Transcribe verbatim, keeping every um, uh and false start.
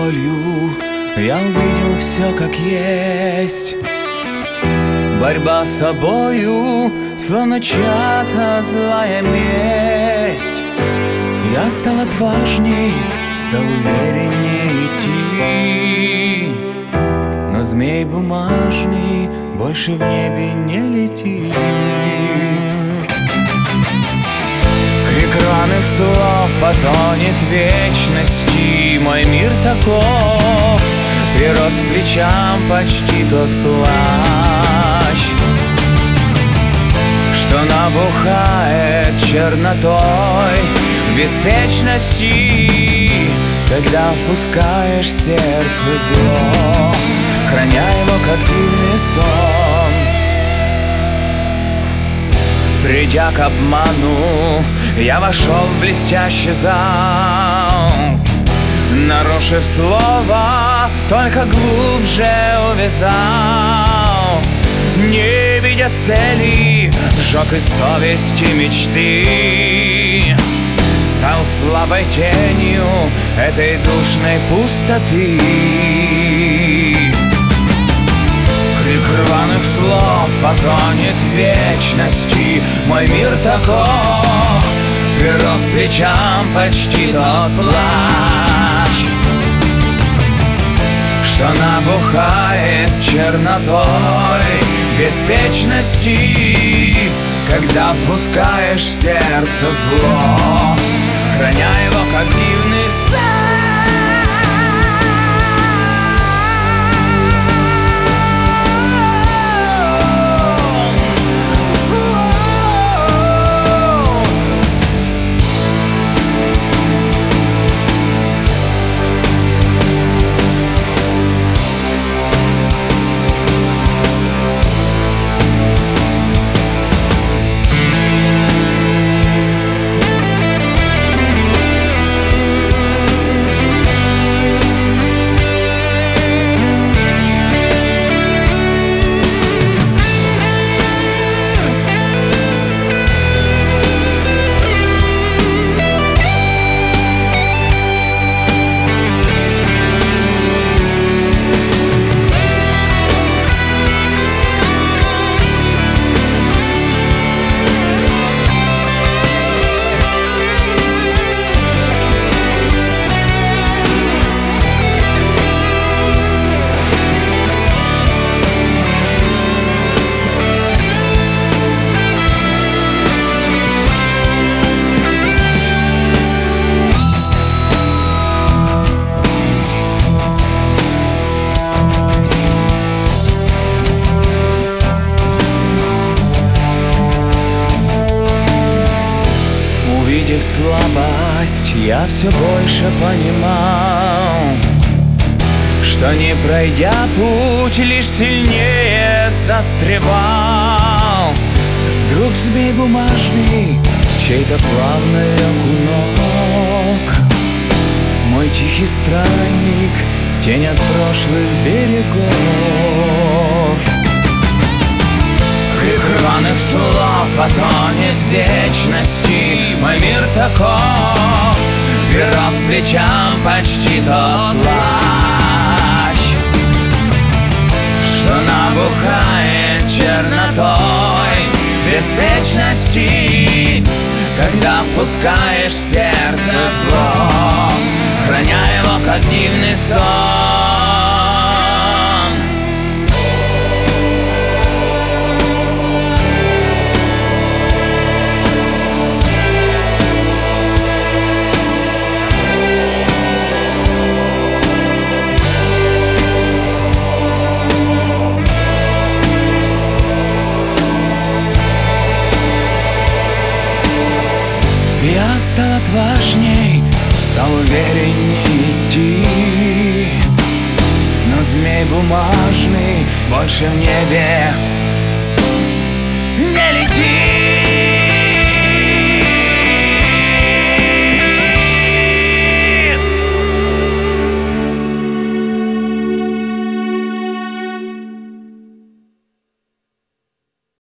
болью я увидел все как есть. Борьба с собою, словно чья-то злая месть. Я стал отважней, стал увереннее идти, но змей бумажный больше в небе не летит. Крик рваных слов потонет в вечности. Мой мир таков, прирос к плечам почти тот плащ, что набухает чернотой в беспечности. Когда впускаешь в сердце зло, храня его как дивный сон. Придя к обману, я вошел в блестящий зал, нарушив слово, только глубже увязал. Не видя цели, сжег из совести мечты, стал слабой тенью этой душной пустоты. Крик рваных слов потонет в вечности. Мой мир таков, прирос к плечам почти тот плащ, что набухает чернотой беспечности. Когда впускаешь в сердце зло, храня его как дивный сон. Увидев слабость, я все больше понимал, что не пройдя путь, лишь сильнее застревал. Вдруг змей бумажный чей-то плавно лег у ног. Мой тихий странник, тень от прошлых берегов. Крик рваных слов потонет в вечности. Мой мир таков, прирос к плечам почти тот плащ, что набухает чернотой беспечности. Когда впускаешь в сердце зло, храня его как дивный сон. Я стал отважней, стал уверенней идти, но змей бумажный больше в небе не летит.